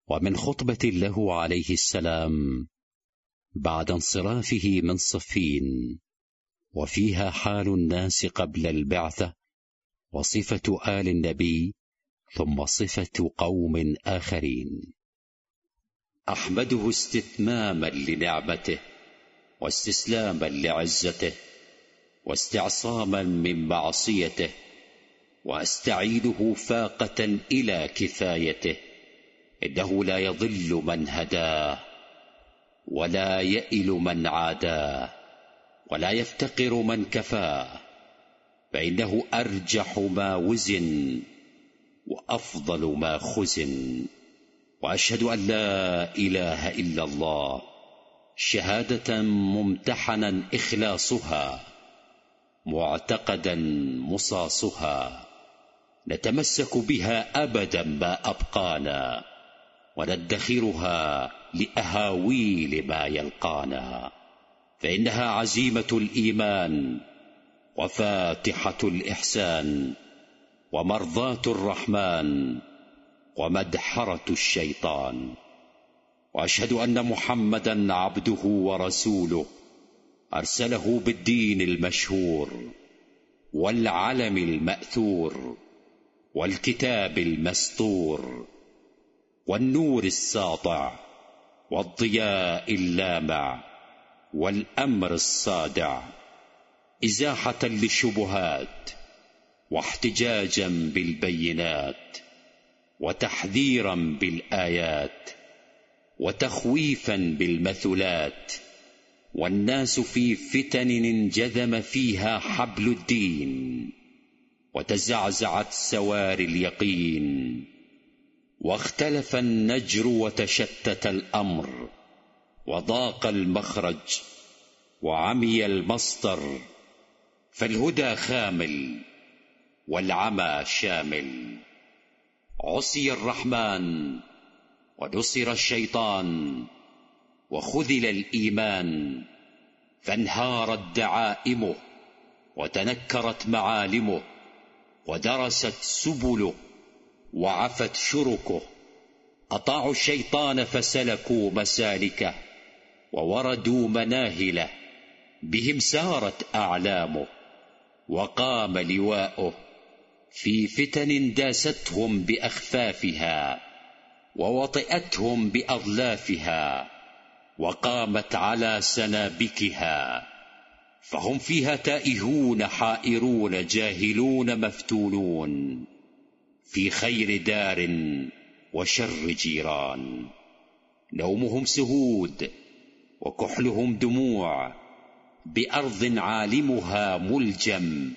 ومن خطبة له عليه السلام بعد انصرافه من صفين، وفيها حال الناس قبل البعثة، وصفة آل النبي، ثم صفة قوم آخرين. أحمده استتماما لنعمته، واستسلاما لعزته، واستعصاما من معصيته، وأستعيده فاقة إلى كفايته، إنه لا يضل من هداه، ولا يئل من عاداه، ولا يفتقر من كفاه، فإنه أرجح ما وزن، وأفضل ما خزن. وأشهد أن لا إله إلا الله شهادة ممتحنا إخلاصها، معتقدا مصاصها، نتمسك بها أبدا ما أبقانا، وندخرها لأهاويل ما يلقانا، فإنها عزيمة الإيمان، وفاتحة الإحسان، ومرضاة الرحمن، ومدحرة الشيطان. وأشهد أن محمدا عبده ورسوله، أرسله بالدين المشهور، والعلم المأثور، والكتاب المسطور، والنور الساطع، والضياء اللامع، والأمر الصادع، إزاحة للشبهات، واحتجاجا بالبينات، وتحذيرا بالآيات، وتخويفا بالمثلات. والناس في فتن انجذم فيها حبل الدين، وتزعزعت سواري اليقين، واختلف النجر وتشتت الأمر، وضاق المخرج، وعمي المصدر، فالهدى خامل، والعمى شامل. عصي الرحمن، ونصر الشيطان، وخذل الإيمان، فانهارت دعائمه، وتنكرت معالمه، ودرست سبله، وعفت شركه. أطاعوا الشيطان فسلكوا مسالكه، ووردوا مناهله، بهم سارت أعلامه، وقام لواؤه، في فتن داستهم بأخفافها، ووطئتهم بأضلافها، وقامت على سنابكها، فهم فيها تائهون حائرون جاهلون مفتونون، في خير دار وشر جيران. نومهم سهود، وكحلهم دموع، بأرض عالمها ملجم،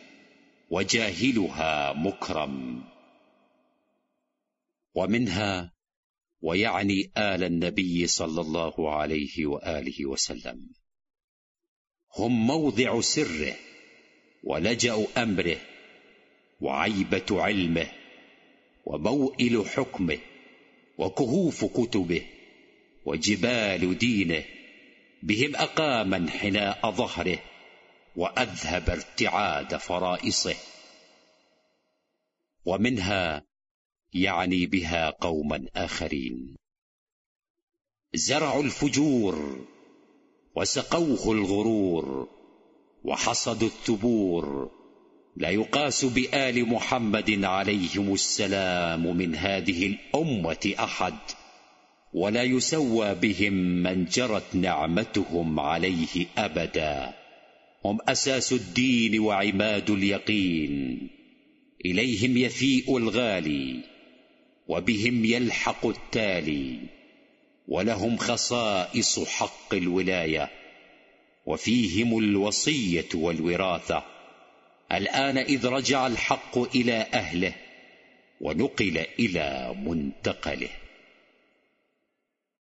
وجاهلها مكرم. ومنها، ويعني آل النبي صلى الله عليه وآله وسلم، هم موضع سره، ولجأ أمره، وعيبة علمه، وموئل حكمه، وكهوف كتبه، وجبال دينه. بهم أقام انحناء ظهره، وأذهب ارتعاد فرائصه. ومنها، يعني بها قوما آخرين، زرعوا الفجور، وسقوه الغرور، وحصدوا الثبور. لا يقاس بآل محمد عليهم السلام من هذه الأمة أحد، ولا يسوى بهم من جرت نعمتهم عليه أبدا. هم أساس الدين وعماد اليقين، إليهم يفيء الغالي، وبهم يلحق التالي، ولهم خصائص حق الولاية، وفيهم الوصية والوراثة. الآن إذ رجع الحق إلى أهله، ونقل إلى منتقله.